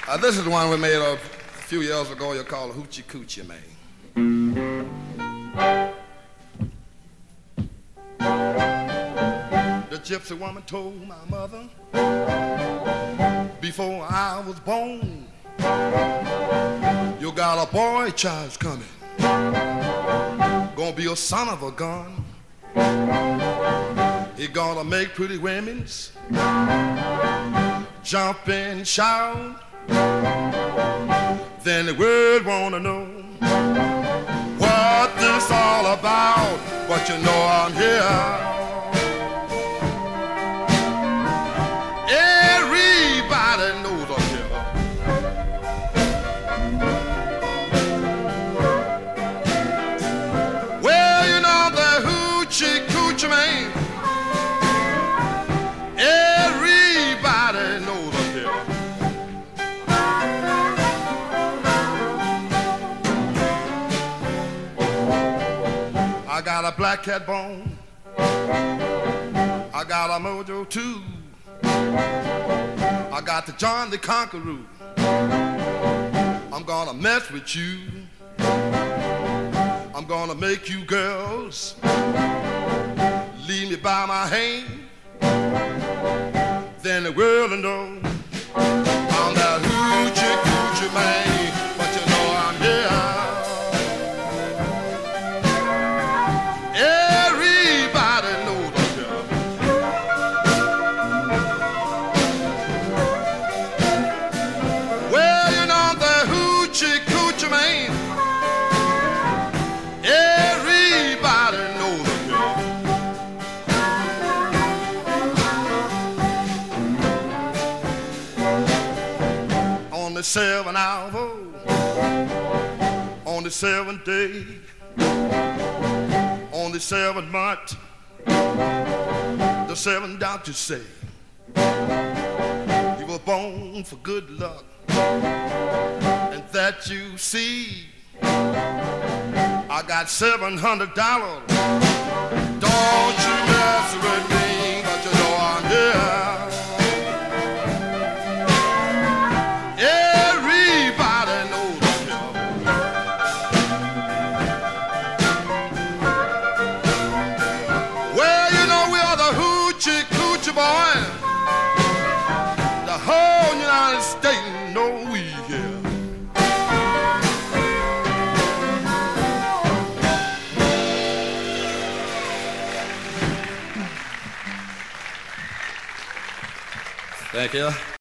This is the one we made a few years ago. You call it Hoochie Coochie Man. The gypsy woman told my mother before I was born, you got a boy child coming, gonna be a son of a gun. He gonna make pretty women's jump and shout. Then the world wanna know what this all about, but you know I'm here. Everybody knows I'm here. Well, you know the Hoochie Coochie Man. Everybody knows I'm here. I got a black cat bone, I got a mojo too, I got the John the Conqueror. I'm gonna mess with you, I'm gonna make you girls leave me by my hand. Then the world will know I'm that Hoochie Coochie Man, but you know I'm here. Everybody knows I'm here. Well, you know I'm the Hoochie Coochie Man. Everybody knows I'm here. On the 7th hour, on the 7th day, on the 7th month, the 7 doctors say you were born for good luck, and that you see I got $700. Don't you mess with me, but you know I'm here. Everybody knows I'm here. Well, you know we are the Hoochie Coochie Boys. The whole United States know we here. Thank you.